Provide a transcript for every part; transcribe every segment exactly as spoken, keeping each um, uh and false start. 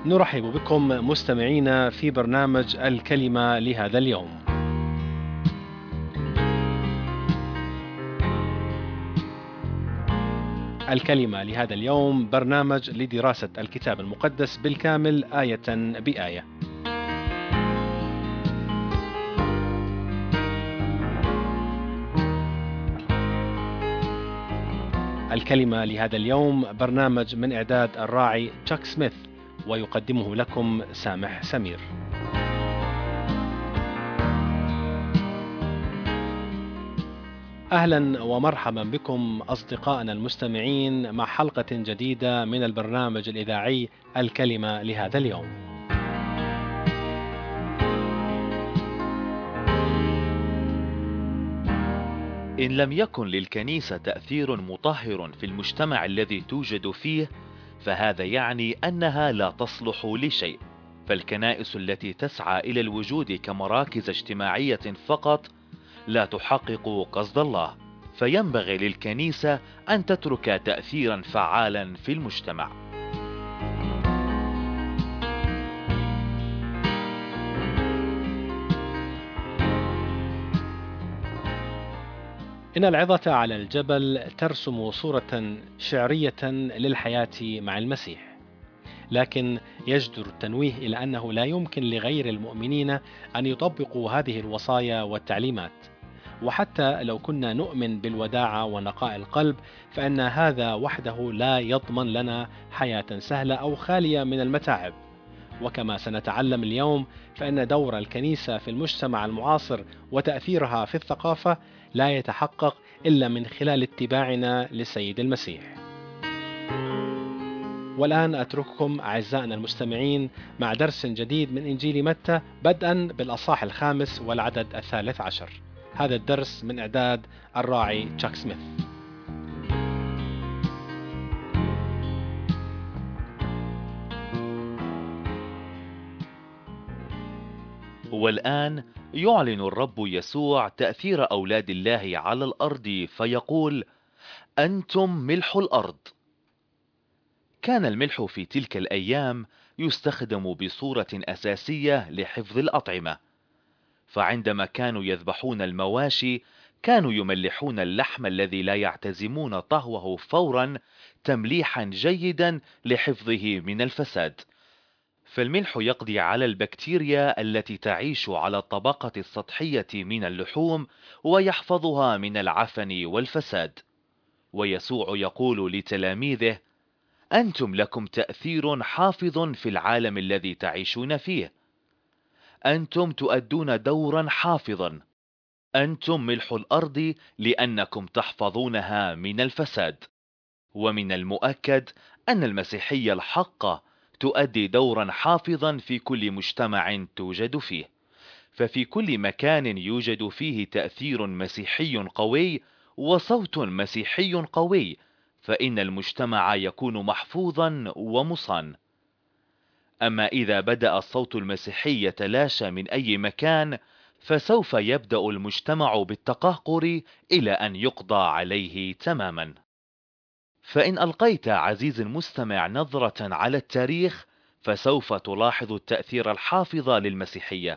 نرحب بكم مستمعينا في برنامج الكلمة لهذا اليوم. الكلمة لهذا اليوم برنامج لدراسة الكتاب المقدس بالكامل آية بآية. الكلمة لهذا اليوم برنامج من إعداد الراعي تشاك سميث، ويقدمه لكم سامح سمير. أهلا ومرحبا بكم أصدقائنا المستمعين مع حلقة جديدة من البرنامج الإذاعي الكلمة لهذا اليوم. إن لم يكن للكنيسة تأثير مطهر في المجتمع الذي توجد فيه، فهذا يعني أنها لا تصلح لشيء. فالكنائس التي تسعى إلى الوجود كمراكز اجتماعية فقط لا تحقق قصد الله، فينبغي للكنيسة أن تترك تأثيرا فعالا في المجتمع. إن العظة على الجبل ترسم صورة شعرية للحياة مع المسيح، لكن يجدر التنويه إلى أنه لا يمكن لغير المؤمنين أن يطبقوا هذه الوصايا والتعليمات. وحتى لو كنا نؤمن بالوداعة ونقاء القلب، فإن هذا وحده لا يضمن لنا حياة سهلة أو خالية من المتاعب. وكما سنتعلم اليوم، فإن دور الكنيسة في المجتمع المعاصر وتأثيرها في الثقافة لا يتحقق إلا من خلال اتباعنا للسيد المسيح. والآن أترككم أعزائنا المستمعين مع درس جديد من إنجيل متى، بدءا بالأصحاح الخامس والعدد الثالث عشر. هذا الدرس من إعداد الراعي تشاك سميث. والآن يعلن الرب يسوع تأثير أولاد الله على الأرض فيقول: أنتم ملح الأرض. كان الملح في تلك الأيام يستخدم بصورة أساسية لحفظ الأطعمة، فعندما كانوا يذبحون المواشي كانوا يملحون اللحم الذي لا يعتزمون طهوه فورا تمليحا جيدا لحفظه من الفساد. فالملح يقضي على البكتيريا التي تعيش على الطبقة السطحية من اللحوم ويحفظها من العفن والفساد. ويسوع يقول لتلاميذه: أنتم لكم تأثير حافظ في العالم الذي تعيشون فيه. أنتم تؤدون دورا حافظا. أنتم ملح الأرض لأنكم تحفظونها من الفساد. ومن المؤكد أن المسيحية الحقة تؤدي دورا حافظا في كل مجتمع توجد فيه. ففي كل مكان يوجد فيه تأثير مسيحي قوي وصوت مسيحي قوي، فإن المجتمع يكون محفوظا ومصان. أما إذا بدأ الصوت المسيحي يتلاشى من أي مكان، فسوف يبدأ المجتمع بالتقهقر إلى أن يقضى عليه تماما. فإن ألقيت عزيزي المستمع نظرة على التاريخ، فسوف تلاحظ التأثير الحافظ للمسيحية.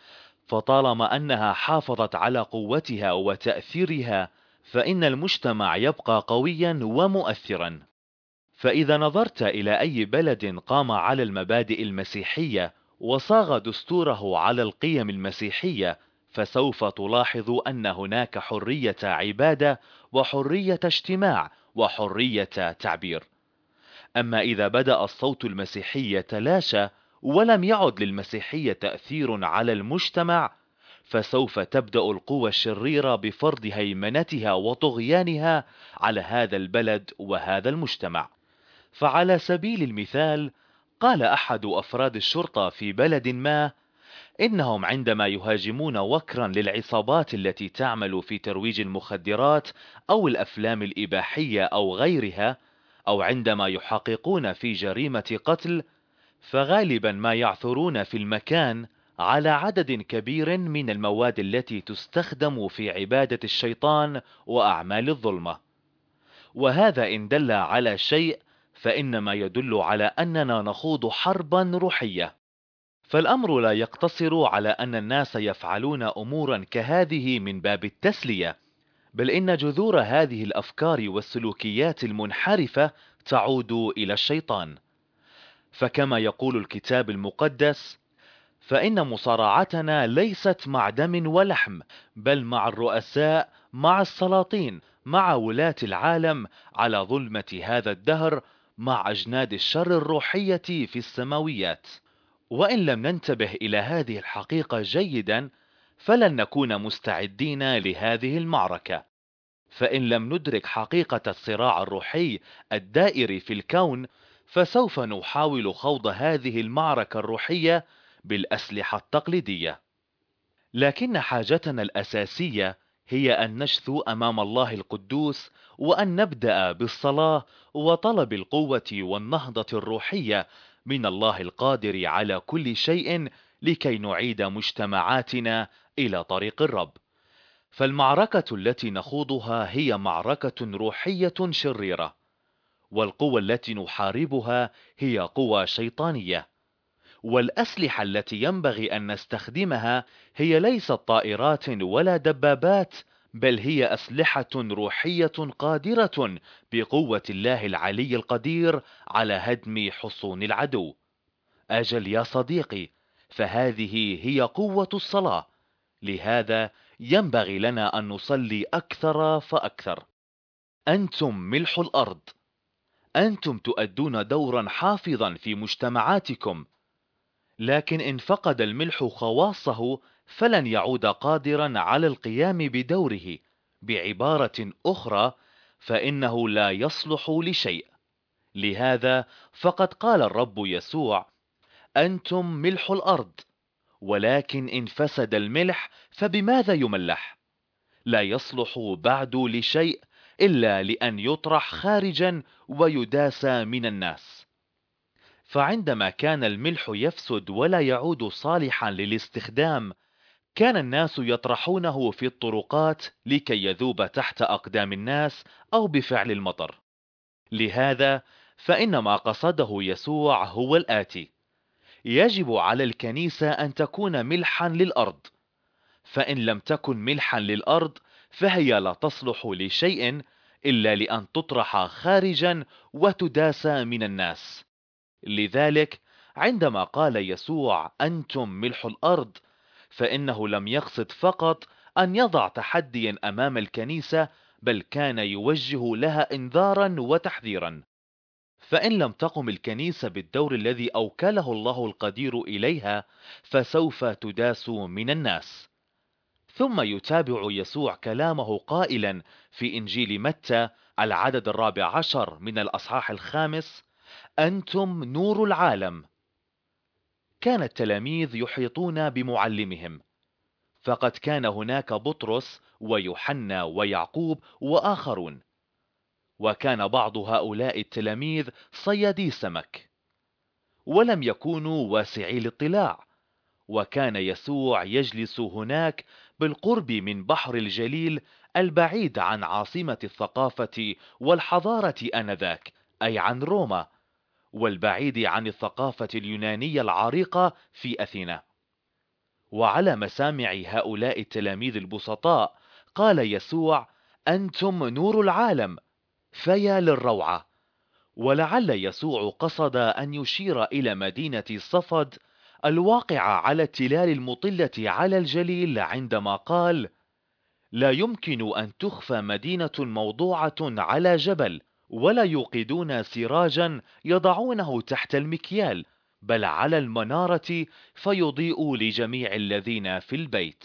فطالما أنها حافظت على قوتها وتأثيرها، فإن المجتمع يبقى قويا ومؤثرا. فإذا نظرت إلى أي بلد قام على المبادئ المسيحية وصاغ دستوره على القيم المسيحية، فسوف تلاحظ أن هناك حرية عبادة وحرية اجتماع وحرية تعبير. أما إذا بدأ الصوت المسيحي يتلاشى ولم يعد للمسيحية تأثير على المجتمع، فسوف تبدأ القوى الشريرة بفرض هيمنتها وطغيانها على هذا البلد وهذا المجتمع. فعلى سبيل المثال، قال أحد أفراد الشرطة في بلد ما إنهم عندما يهاجمون وكرا للعصابات التي تعمل في ترويج المخدرات أو الأفلام الإباحية أو غيرها، أو عندما يحققون في جريمة قتل، فغالبا ما يعثرون في المكان على عدد كبير من المواد التي تستخدم في عبادة الشيطان وأعمال الظلمة. وهذا إن دل على شيء، فإنما يدل على أننا نخوض حربا روحية. فالأمر لا يقتصر على أن الناس يفعلون أمورا كهذه من باب التسلية، بل إن جذور هذه الأفكار والسلوكيات المنحرفة تعود إلى الشيطان. فكما يقول الكتاب المقدس: فإن مصارعتنا ليست مع دم ولحم، بل مع الرؤساء، مع السلاطين، مع ولاة العالم، على ظلمة هذا الدهر، مع أجناد الشر الروحية في السماويات. وإن لم ننتبه إلى هذه الحقيقة جيدا، فلن نكون مستعدين لهذه المعركة. فإن لم ندرك حقيقة الصراع الروحي الدائر في الكون، فسوف نحاول خوض هذه المعركة الروحية بالأسلحة التقليدية. لكن حاجتنا الأساسية هي أن نشثو أمام الله القدوس، وأن نبدأ بالصلاة وطلب القوة والنهضة الروحية من الله القادر على كل شيء، لكي نعيد مجتمعاتنا إلى طريق الرب. فالمعركة التي نخوضها هي معركة روحية شريرة، والقوة التي نحاربها هي قوى شيطانية. والأسلحة التي ينبغي أن نستخدمها هي ليست طائرات ولا دبابات، بل هي أسلحة روحية قادرة بقوة الله العلي القدير على هدم حصون العدو. أجل يا صديقي، فهذه هي قوة الصلاة. لهذا ينبغي لنا أن نصلي أكثر فأكثر. أنتم ملح الأرض، أنتم تؤدون دورا حافظا في مجتمعاتكم، لكن إن فقد الملح خواصه فلن يعود قادرا على القيام بدوره. بعبارة أخرى، فإنه لا يصلح لشيء. لهذا فقد قال الرب يسوع: أنتم ملح الأرض، ولكن إن فسد الملح فبماذا يملح؟ لا يصلح بعد لشيء إلا لأن يطرح خارجا ويداس من الناس. فعندما كان الملح يفسد ولا يعود صالحا للاستخدام، كان الناس يطرحونه في الطرقات لكي يذوب تحت أقدام الناس أو بفعل المطر. لهذا فإن ما قصده يسوع هو الآتي: يجب على الكنيسة أن تكون ملحا للأرض. فإن لم تكن ملحا للأرض فهي لا تصلح لشيء إلا لأن تطرح خارجا وتداس من الناس. لذلك عندما قال يسوع أنتم ملح الأرض، فإنه لم يقصد فقط أن يضع تحديا أمام الكنيسة، بل كان يوجه لها إنذارا وتحذيرا. فإن لم تقم الكنيسة بالدور الذي أوكله الله القدير إليها، فسوف تداس من الناس. ثم يتابع يسوع كلامه قائلا في إنجيل متى العدد الرابع عشر من الأصحاح الخامس: أنتم نور العالم. كان التلاميذ يحيطون بمعلمهم، فقد كان هناك بطرس ويوحنا ويعقوب وآخرون، وكان بعض هؤلاء التلاميذ صيادي سمك، ولم يكونوا واسعي الاطلاع. وكان يسوع يجلس هناك بالقرب من بحر الجليل البعيد عن عاصمة الثقافة والحضارة آنذاك، أي عن روما، والبعيد عن الثقافة اليونانية العريقة في أثينا. وعلى مسامع هؤلاء التلاميذ البسطاء قال يسوع: أنتم نور العالم. فيا للروعة! ولعل يسوع قصد أن يشير إلى مدينة صفد الواقعة على التلال المطلة على الجليل، عندما قال: لا يمكن أن تخفى مدينة موضوعة على جبل، ولا يوقدون سراجا يضعونه تحت المكيال، بل على المنارة، فيضيء لجميع الذين في البيت.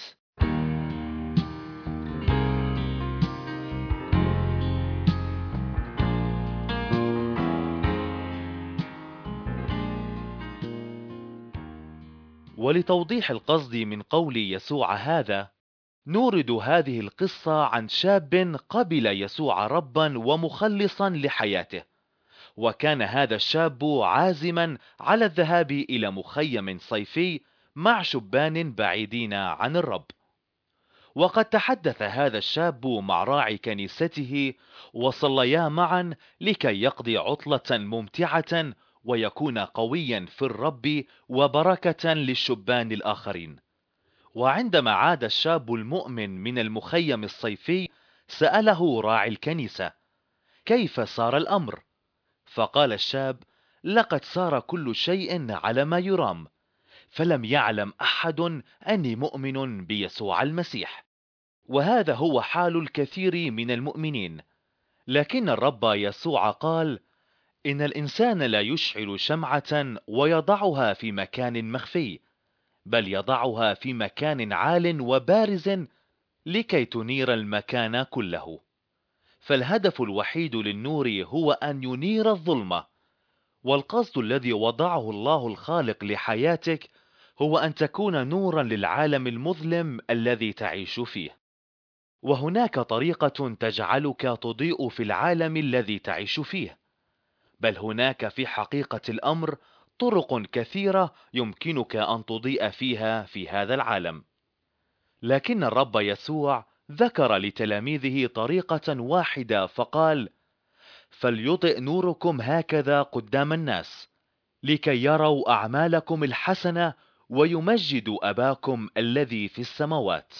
ولتوضيح القصد من قول يسوع هذا، نورد هذه القصة عن شاب قبل يسوع ربا ومخلصا لحياته. وكان هذا الشاب عازما على الذهاب إلى مخيم صيفي مع شبان بعيدين عن الرب. وقد تحدث هذا الشاب مع راعي كنيسته، وصليا معا لكي يقضي عطلة ممتعة ويكون قويا في الرب وبركة للشبان الآخرين. وعندما عاد الشاب المؤمن من المخيم الصيفي، سأله راعي الكنيسة: كيف صار الأمر؟ فقال الشاب: لقد صار كل شيء على ما يرام، فلم يعلم أحد أني مؤمن بيسوع المسيح. وهذا هو حال الكثير من المؤمنين. لكن الرب يسوع قال: إن الإنسان لا يشعل شمعة ويضعها في مكان مخفي، بل يضعها في مكان عال وبارز لكي تنير المكان كله. فالهدف الوحيد للنور هو أن ينير الظلمة. والقصد الذي وضعه الله الخالق لحياتك هو أن تكون نورا للعالم المظلم الذي تعيش فيه. وهناك طريقة تجعلك تضيء في العالم الذي تعيش فيه، بل هناك في حقيقة الأمر طرق كثيرة يمكنك أن تضيء فيها في هذا العالم. لكن الرب يسوع ذكر لتلاميذه طريقة واحدة فقال: فليضئ نوركم هكذا قدام الناس، لكي يروا أعمالكم الحسنة ويمجدوا أباكم الذي في السماوات.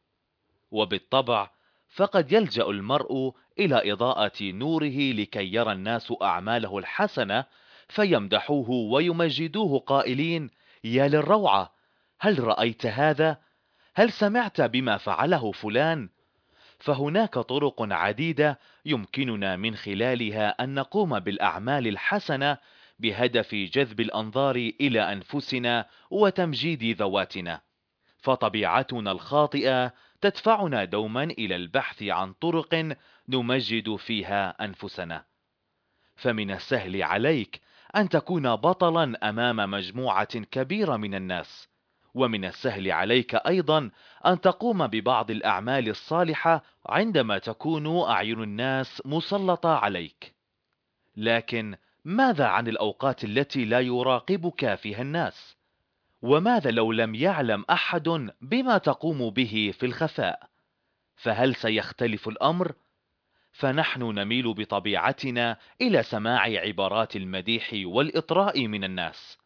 وبالطبع فقد يلجأ المرء إلى إضاءة نوره لكي يرى الناس أعماله الحسنة فيمدحوه ويمجدوه قائلين: يا للروعة، هل رأيت هذا؟ هل سمعت بما فعله فلان؟ فهناك طرق عديدة يمكننا من خلالها أن نقوم بالأعمال الحسنة بهدف جذب الأنظار إلى أنفسنا وتمجيد ذواتنا. فطبيعتنا الخاطئة تدفعنا دوما إلى البحث عن طرق نمجد فيها أنفسنا. فمن السهل عليك أن تكون بطلا أمام مجموعة كبيرة من الناس، ومن السهل عليك أيضا أن تقوم ببعض الأعمال الصالحة عندما تكون أعين الناس مسلطة عليك. لكن ماذا عن الأوقات التي لا يراقبك فيها الناس؟ وماذا لو لم يعلم أحد بما تقوم به في الخفاء؟ فهل سيختلف الأمر؟ فنحن نميل بطبيعتنا إلى سماع عبارات المديح والإطراء من الناس.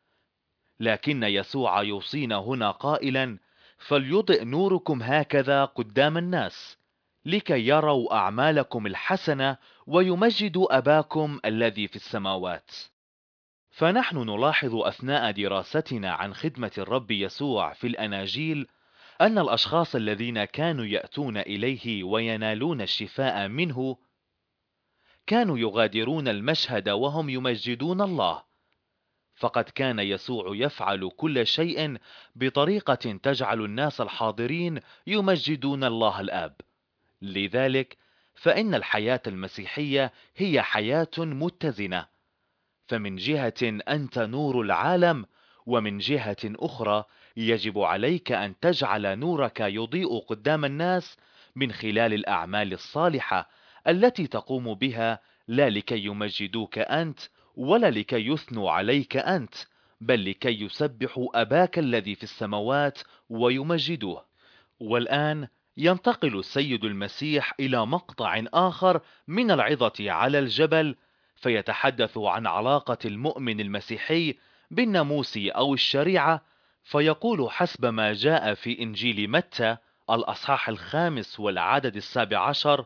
لكن يسوع يوصينا هنا قائلا: فليضئ نوركم هكذا قدام الناس، لكي يروا أعمالكم الحسنة ويمجدوا أباكم الذي في السماوات. فنحن نلاحظ أثناء دراستنا عن خدمة الرب يسوع في الأناجيل أن الأشخاص الذين كانوا يأتون إليه وينالون الشفاء منه كانوا يغادرون المشهد وهم يمجدون الله. فقد كان يسوع يفعل كل شيء بطريقة تجعل الناس الحاضرين يمجدون الله الآب. لذلك فإن الحياة المسيحية هي حياة متزنة. فمن جهة أنت نور العالم، ومن جهة أخرى يجب عليك أن تجعل نورك يضيء قدام الناس من خلال الأعمال الصالحة التي تقوم بها، لا لكي يمجدوك أنت ولا لكي يثنوا عليك أنت، بل لكي يسبحوا أباك الذي في السماوات ويمجدوه. والآن ينتقل السيد المسيح إلى مقطع آخر من العظة على الجبل، فيتحدث عن علاقة المؤمن المسيحي بالناموس أو الشريعة، فيقول حسب ما جاء في إنجيل متى الأصحاح الخامس والعدد السابع عشر: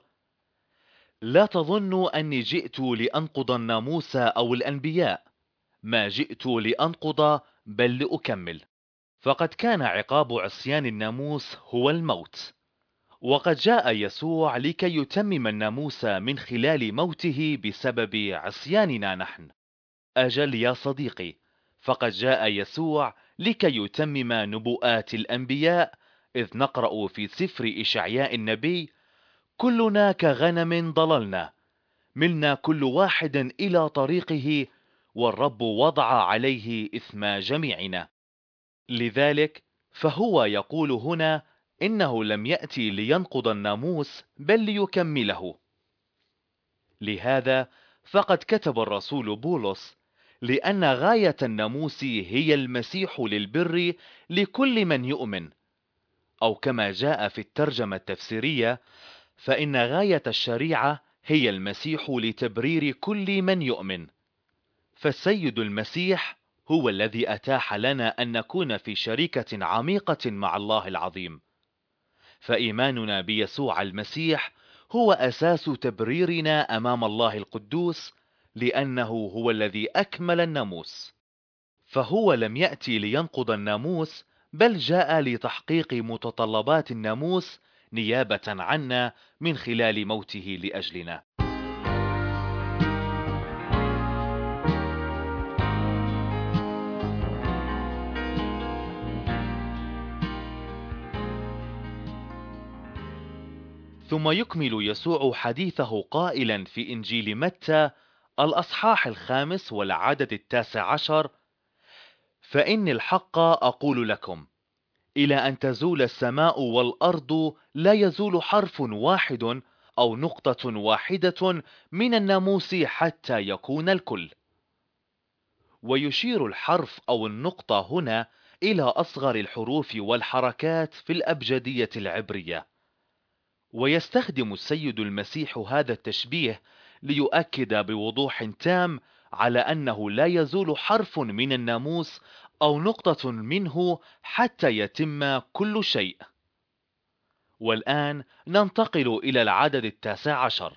لا تظنوا أني جئت لأنقض الناموس أو الأنبياء، ما جئت لأنقض بل لأكمل. فقد كان عقاب عصيان الناموس هو الموت، وقد جاء يسوع لكي يتمم الناموس من خلال موته بسبب عصياننا نحن. أجل يا صديقي، فقد جاء يسوع لكي يتمم نبوءات الأنبياء، إذ نقرأ في سفر إشعياء النبي: كلنا كغنم ضللنا، ملنا كل واحد إلى طريقه، والرب وضع عليه إثم جميعنا. لذلك فهو يقول هنا إنه لم يأتي لينقض الناموس بل ليكمله. لهذا فقد كتب الرسول بولس: لأن غاية الناموس هي المسيح للبر لكل من يؤمن. أو كما جاء في الترجمة التفسيرية: فإن غاية الشريعة هي المسيح لتبرير كل من يؤمن. فالسيد المسيح هو الذي أتاح لنا أن نكون في شركة عميقة مع الله العظيم. فإيماننا بيسوع المسيح هو أساس تبريرنا أمام الله القدوس، لأنه هو الذي أكمل الناموس. فهو لم يأتي لينقض الناموس، بل جاء لتحقيق متطلبات الناموس نيابة عنا من خلال موته لأجلنا. ثم يكمل يسوع حديثه قائلا في إنجيل متى الأصحاح الخامس والعدد التاسع عشر: فإن الحق أقول لكم، إلى أن تزول السماء والأرض لا يزول حرف واحد أو نقطة واحدة من الناموس حتى يكون الكل. ويشير الحرف أو النقطة هنا إلى أصغر الحروف والحركات في الأبجدية العبرية. ويستخدم السيد المسيح هذا التشبيه ليؤكد بوضوح تام على أنه لا يزول حرف من الناموس أو نقطة منه حتى يتم كل شيء. والآن ننتقل إلى العدد التاسع عشر: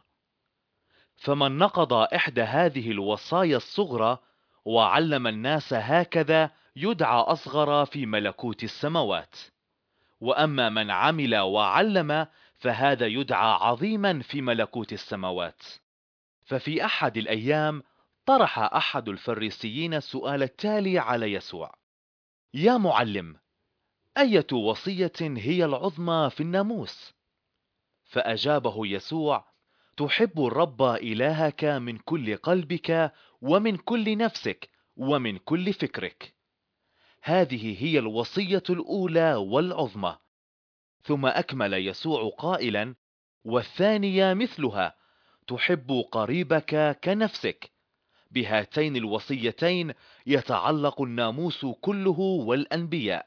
فمن نقض إحدى هذه الوصايا الصغرى وعلم الناس هكذا يدعى أصغر في ملكوت السماوات، وأما من عمل وعلم فهذا يدعى عظيما في ملكوت السماوات. ففي أحد الأيام طرح أحد الفريسيين السؤال التالي على يسوع: يا معلم، أية وصية هي العظمى في الناموس؟ فأجابه يسوع: تحب الرب إلهك من كل قلبك ومن كل نفسك ومن كل فكرك. هذه هي الوصية الأولى والعظمى. ثم أكمل يسوع قائلا: والثانية مثلها، تحب قريبك كنفسك. بهاتين الوصيتين يتعلق الناموس كله والأنبياء.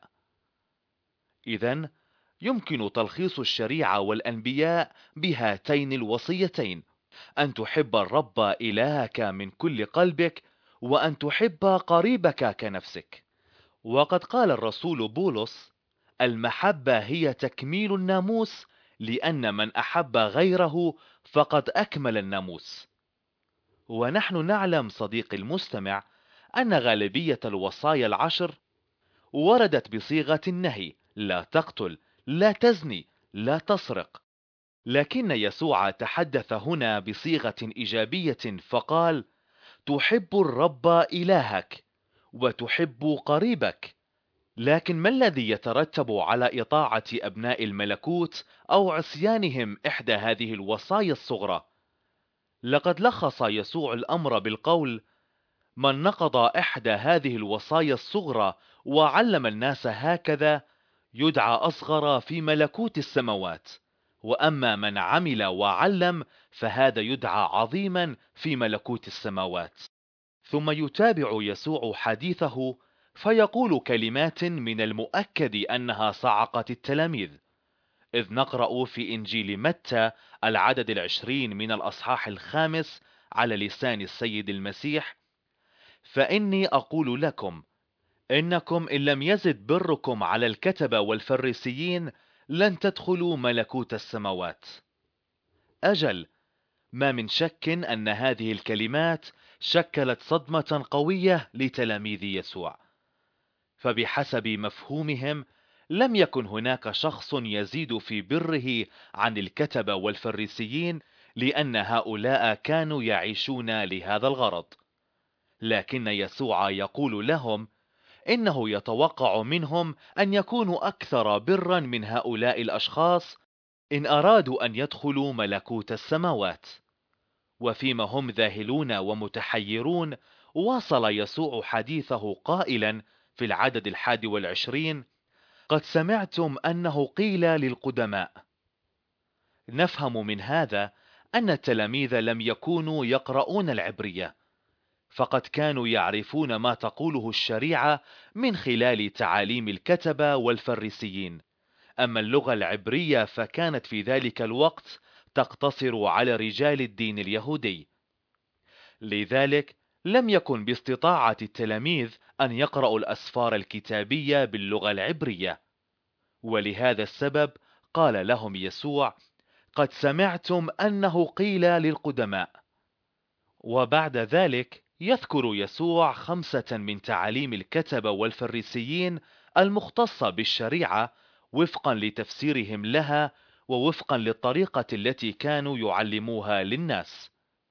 إذن يمكن تلخيص الشريعة والأنبياء بهاتين الوصيتين: أن تحب الرب إلهك من كل قلبك، وأن تحب قريبك كنفسك. وقد قال الرسول بولس: المحبة هي تكميل الناموس، لأن من أحب غيره فقد أكمل الناموس. ونحن نعلم صديقي المستمع أن غالبية الوصايا العشر وردت بصيغة النهي: لا تقتل، لا تزني، لا تسرق. لكن يسوع تحدث هنا بصيغة إيجابية فقال: تحب الرب إلهك وتحب قريبك. لكن ما الذي يترتب على إطاعة أبناء الملكوت أو عصيانهم إحدى هذه الوصايا الصغرى؟ لقد لخص يسوع الأمر بالقول: من نقض إحدى هذه الوصايا الصغرى وعلم الناس هكذا يدعى أصغر في ملكوت السماوات، وأما من عمل وعلم فهذا يدعى عظيما في ملكوت السماوات. ثم يتابع يسوع حديثه فيقول كلمات من المؤكد أنها صعقت التلاميذ، إذ نقرأ في إنجيل متى العدد العشرين من الأصحاح الخامس على لسان السيد المسيح: فإني أقول لكم إنكم إن لم يزد بركم على الكتبة والفريسيين لن تدخلوا ملكوت السماوات. أجل، ما من شك أن هذه الكلمات شكلت صدمة قوية لتلاميذ يسوع. فبحسب مفهومهم لم يكن هناك شخص يزيد في بره عن الكتبة والفريسيين، لأن هؤلاء كانوا يعيشون لهذا الغرض. لكن يسوع يقول لهم إنه يتوقع منهم أن يكونوا أكثر برا من هؤلاء الأشخاص إن أرادوا أن يدخلوا ملكوت السماوات. وفيما هم ذاهلون ومتحيرون، واصل يسوع حديثه قائلا في العدد الحادي والعشرين: قد سمعتم أنه قيل للقدماء. نفهم من هذا أن التلاميذ لم يكونوا يقرؤون العبرية، فقد كانوا يعرفون ما تقوله الشريعة من خلال تعاليم الكتبة والفريسيين، أما اللغة العبرية فكانت في ذلك الوقت تقتصر على رجال الدين اليهودي. لذلك لم يكن باستطاعة التلاميذ أن يقرأوا الأسفار الكتابية باللغة العبرية، ولهذا السبب قال لهم يسوع: قد سمعتم أنه قيل للقدماء. وبعد ذلك يذكر يسوع خمسة من تعاليم الكتبة والفريسيين المختصة بالشريعة وفقا لتفسيرهم لها ووفقا للطريقة التي كانوا يعلموها للناس.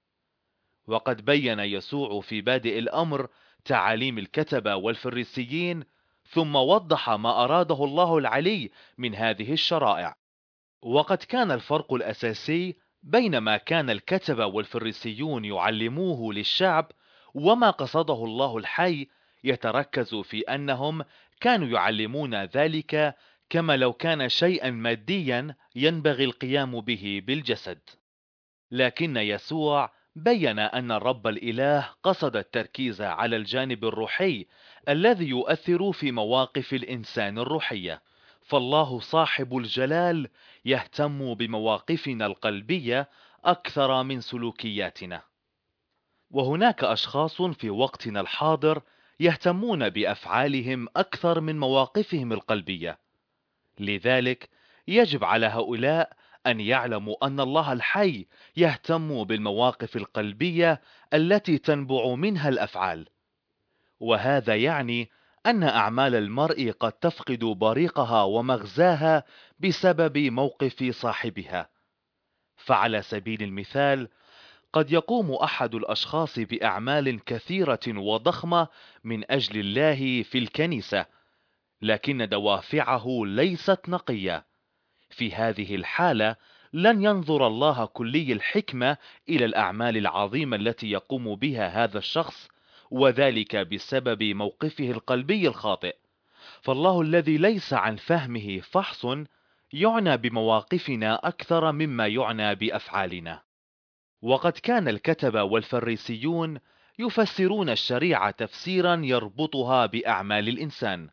وقد بين يسوع في بادئ الأمر تعاليم الكتبة والفريسيين، ثم وضح ما أراده الله العلي من هذه الشرائع. وقد كان الفرق الأساسي بين ما كان الكتبة والفريسيون يعلموه للشعب وما قصده الله الحي يتركز في أنهم كانوا يعلمون ذلك كما لو كان شيئا ماديا ينبغي القيام به بالجسد. لكن يسوع بين أن الرب الإله قصد التركيز على الجانب الروحي الذي يؤثر في مواقف الإنسان الروحية، فالله صاحب الجلال يهتم بمواقفنا القلبية أكثر من سلوكياتنا. وهناك أشخاص في وقتنا الحاضر يهتمون بأفعالهم أكثر من مواقفهم القلبية. لذلك يجب على هؤلاء أن يعلموا أن الله الحي يهتم بالمواقف القلبية التي تنبع منها الأفعال، وهذا يعني أن أعمال المرء قد تفقد بريقها ومغزاها بسبب موقف صاحبها. فعلى سبيل المثال قد يقوم أحد الأشخاص بأعمال كثيرة وضخمة من أجل الله في الكنيسة، لكن دوافعه ليست نقية. في هذه الحالة لن ينظر الله كلي الحكمة إلى الأعمال العظيمة التي يقوم بها هذا الشخص، وذلك بسبب موقفه القلبي الخاطئ. فالله الذي ليس عن فهمه فحص يعنى بمواقفنا أكثر مما يعنى بأفعالنا. وقد كان الكتبة والفريسيون يفسرون الشريعة تفسيرا يربطها بأعمال الإنسان،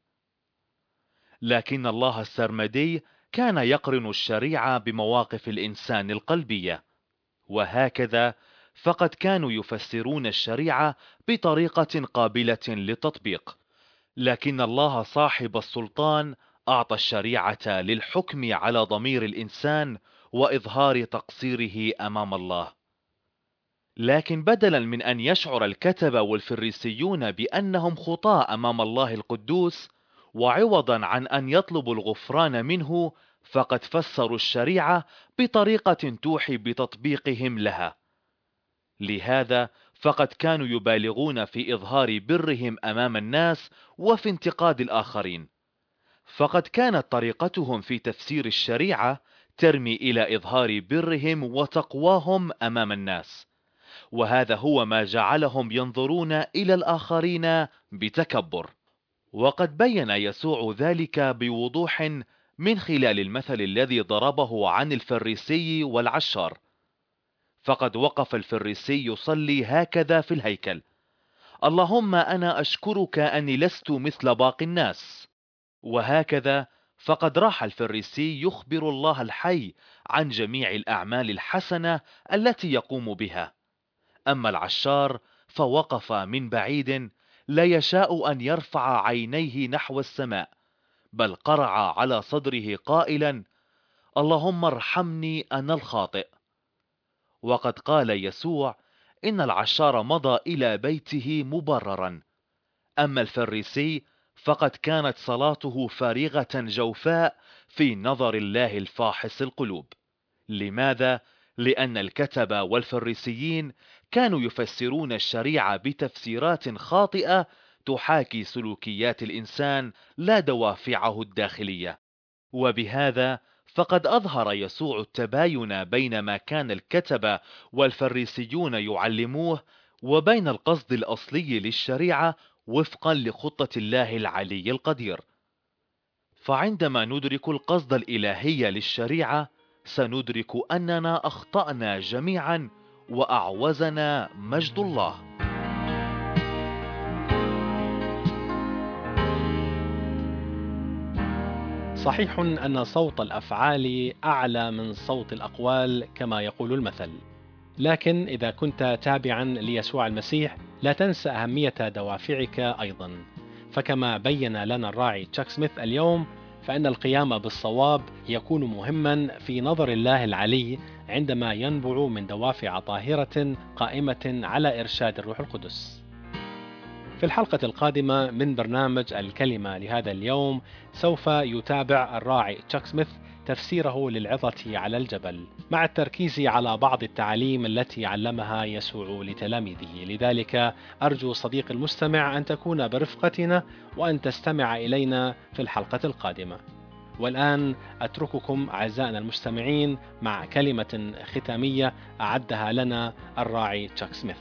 لكن الله السرمدي كان يقرن الشريعة بمواقف الإنسان القلبية، وهكذا فقد كانوا يفسرون الشريعة بطريقة قابلة للتطبيق. لكن الله صاحب السلطان أعطى الشريعة للحكم على ضمير الإنسان وإظهار تقصيره أمام الله. لكن بدلا من أن يشعر الكتبة والفريسيون بأنهم خطاة أمام الله القدوس، وعوضا عن أن يطلبوا الغفران منه، فقد فسروا الشريعة بطريقة توحي بتطبيقهم لها. لهذا فقد كانوا يبالغون في إظهار برهم أمام الناس وفي انتقاد الآخرين، فقد كانت طريقتهم في تفسير الشريعة ترمي إلى إظهار برهم وتقواهم أمام الناس، وهذا هو ما جعلهم ينظرون إلى الآخرين بتكبر. وقد بين يسوع ذلك بوضوح من خلال المثل الذي ضربه عن الفريسي والعشار. فقد وقف الفريسي يصلي هكذا في الهيكل: اللهم أنا أشكرك أني لست مثل باقي الناس. وهكذا فقد راح الفريسي يخبر الله الحي عن جميع الأعمال الحسنة التي يقوم بها، أما العشار فوقف من بعيد لا يشاء أن يرفع عينيه نحو السماء، بل قرع على صدره قائلا: اللهم ارحمني أنا الخاطئ. وقد قال يسوع إن العشار مضى إلى بيته مبررا، أما الفريسي فقد كانت صلاته فارغة جوفاء في نظر الله الفاحص القلوب. لماذا؟ لأن الكتبة والفريسيين كانوا يفسرون الشريعة بتفسيرات خاطئة تحاكي سلوكيات الإنسان لا دوافعه الداخلية. وبهذا فقد أظهر يسوع التباين بين ما كان الكتبة والفريسيون يعلموه وبين القصد الأصلي للشريعة وفقا لخطة الله العلي القدير. فعندما ندرك القصد الإلهي للشريعة سندرك أننا أخطأنا جميعا وأعوزنا مجد الله. صحيح أن صوت الأفعال أعلى من صوت الأقوال كما يقول المثل، لكن إذا كنت تابعا ليسوع المسيح لا تنسى أهمية دوافعك أيضا. فكما بين لنا الراعي تشاك سميث اليوم، فإن القيام بالصواب يكون مهما في نظر الله العلي عندما ينبع من دوافع طاهرة قائمة على إرشاد الروح القدس. في الحلقة القادمة من برنامج الكلمة لهذا اليوم سوف يتابع الراعي تشاك سميث تفسيره للعظة على الجبل، مع التركيز على بعض التعاليم التي علمها يسوع لتلاميذه. لذلك أرجو صديقي المستمع أن تكون برفقتنا وأن تستمع إلينا في الحلقة القادمة. والآن أترككم أعزائنا المستمعين مع كلمة ختامية أعدها لنا الراعي تشاك سميث.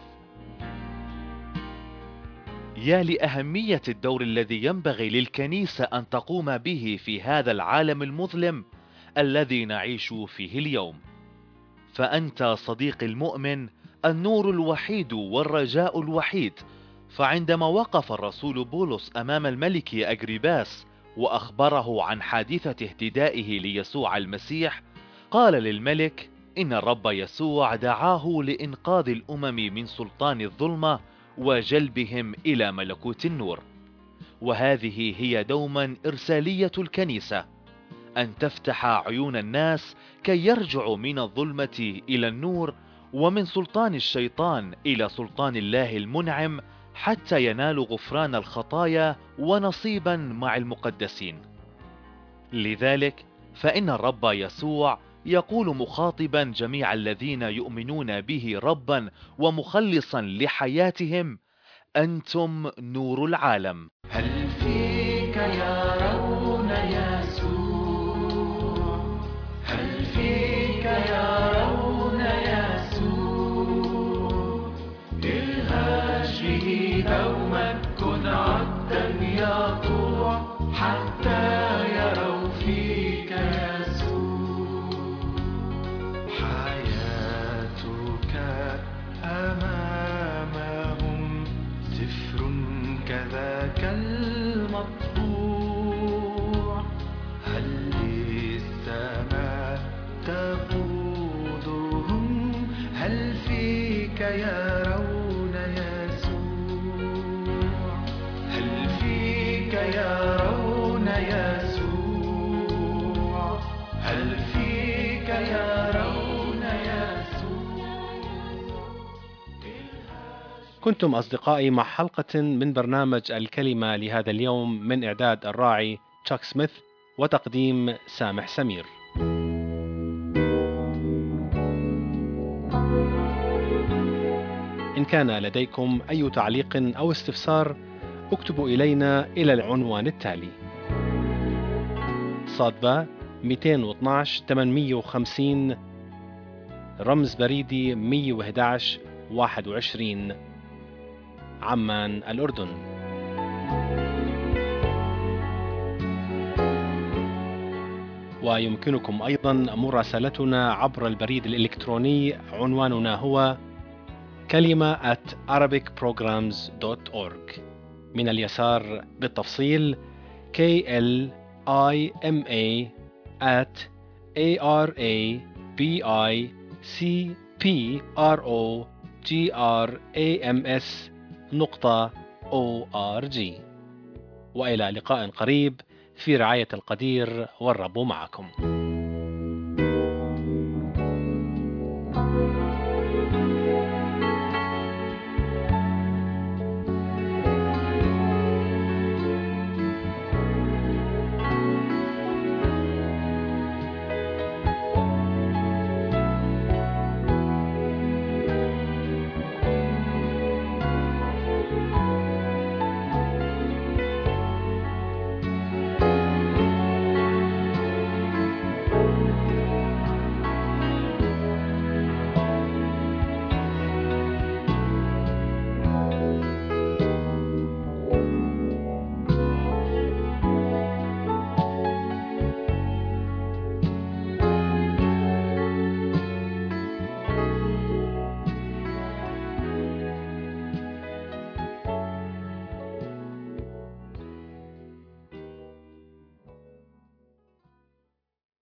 يا لأهمية الدور الذي ينبغي للكنيسة أن تقوم به في هذا العالم المظلم الذي نعيش فيه اليوم. فأنت صديقي المؤمن النور الوحيد والرجاء الوحيد. فعندما وقف الرسول بولس أمام الملك أجريباس وأخبره عن حادثة اهتدائه ليسوع المسيح، قال للملك إن الرب يسوع دعاه لإنقاذ الأمم من سلطان الظلمة وجلبهم إلى ملكوت النور. وهذه هي دوما إرسالية الكنيسة، أن تفتح عيون الناس كي يرجعوا من الظلمة إلى النور، ومن سلطان الشيطان إلى سلطان الله المنعم، حتى ينالوا غفران الخطايا ونصيبا مع المقدسين. لذلك فإن الرب يسوع يقول مخاطبا جميع الذين يؤمنون به ربا ومخلصا لحياتهم: أنتم نور العالم. هل فيك يرون يسوع؟ هل فيك يرون يسوع؟ الهج به دوما، كن عبدا يطوع حتى يروا فيك يسوع. حياتك أمامهم سفر كذاك المطبوع، هل للسماء تقودهم؟ هل فيك يرون يسوع؟ هل فيك يرون يسوع؟ هل فيك يرون يسوع؟ كنتم أصدقائي مع حلقة من برنامج الكلمة لهذا اليوم من إعداد الراعي تشاك سميث وتقديم سامح سمير. إن كان لديكم أي تعليق أو استفسار اكتبوا إلينا إلى العنوان التالي: صادبة مئتين واثناشر ثمانمئة وخمسين، رمز بريدي مئة وأحد عشر واحد وعشرين، عمان الأردن. ويمكنكم أيضا مراسلتنا عبر البريد الإلكتروني، عنواننا هو كلمة at arabic programs dot org. من اليسار بالتفصيل K L I M A at A R A B I C P R O G R A M S نقطة O R G. وإلى لقاء قريب في رعاية القدير، والرب معكم.